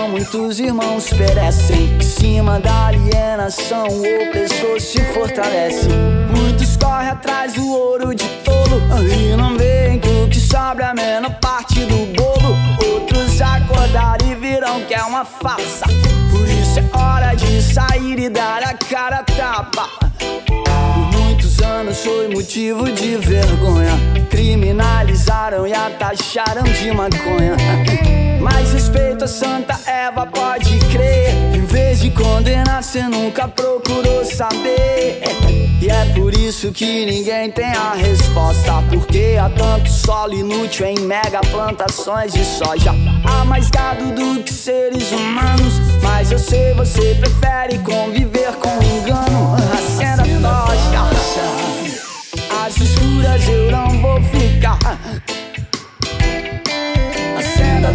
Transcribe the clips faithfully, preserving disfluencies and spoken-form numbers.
muitos irmãos perecem. Em cima da alienação o opressor se fortalece. Muitos correm atrás do ouro de tolo e não veem que o que sobra é a menor parte do bolo. Outros acordaram e viram que é uma farsa. Por isso é hora de sair e dar a cara a tapa. Por muitos anos foi motivo de vergonha. Criminalizaram e a taxaram de maconha. Mas respeito a Santa Eva, pode crer. Em vez de condenar, cê nunca procurou saber. E é por isso que ninguém tem a resposta. Porque há tanto solo inútil em mega plantações de soja. Há mais gado do que seres humanos. Mas eu sei, você prefere conviver com engano. Acenda a tocha, às escuras eu não vou ficar. Acenda a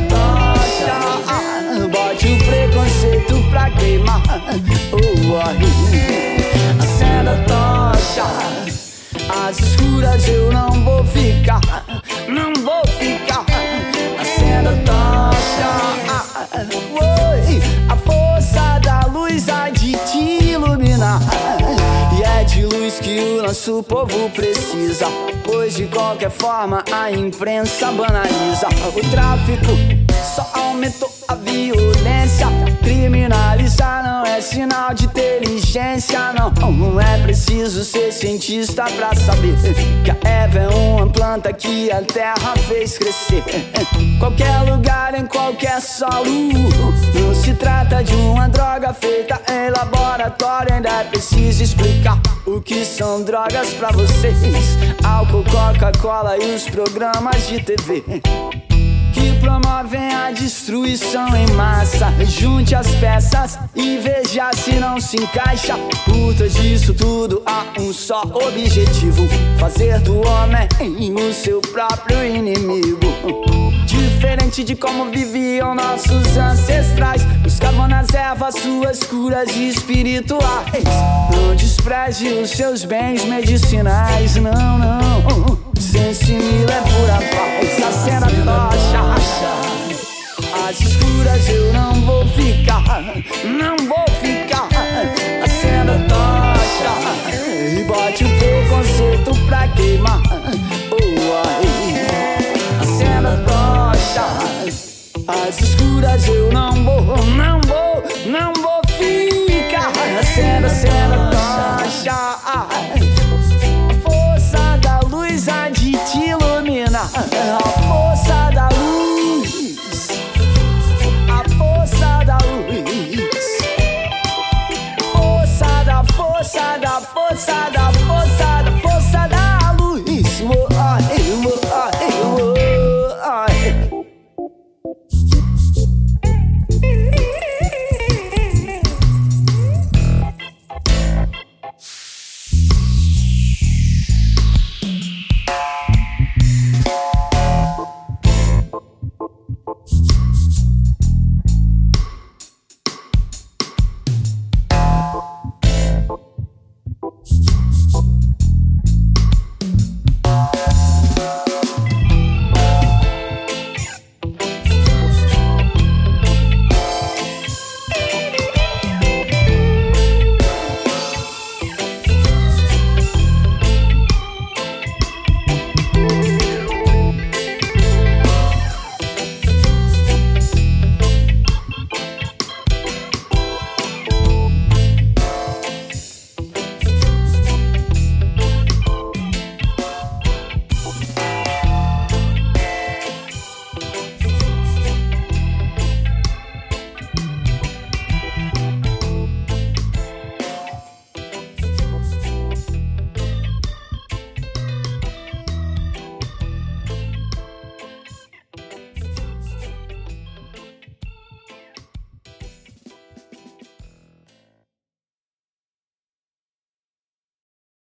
tocha, bote o preconceito pra queimar. Oh, oh. Acenda a tocha, às escuras eu não vou ficar. Não vou ficar. Acenda a tocha, oh. A força da luz há de te iluminar. E é de luz que o nosso povo precisa, pois de qualquer forma a imprensa banaliza. O tráfico só aumentou a violência. Criminalizar não é sinal de inteligência, não. Não é preciso ser cientista pra saber que a erva é uma planta que a terra fez crescer. Qualquer lugar, em qualquer solo. Não se trata de uma droga feita em laboratório. Ainda é preciso explicar o que são drogas pra vocês. Álcool, Coca-Cola e os programas de T V que promovem a destruição em massa. Junte as peças e veja se não se encaixa. Por trás disso tudo há um só objetivo: fazer do homem o seu próprio inimigo. Diferente de como viviam nossos ancestrais, buscavam nas ervas suas curas espirituais. Não despreze os seus bens medicinais, não, não. Sensimila é pura paz. Acenda a tocha, às escuras eu não vou ficar. Não vou ficar. Acenda a tocha e bote o preconceito pra queimar. Oh, oh. Acenda a tocha, às escuras eu não vou, não vou, não vou ficar. Acenda, acenda a tocha, a força da luz há de te iluminar.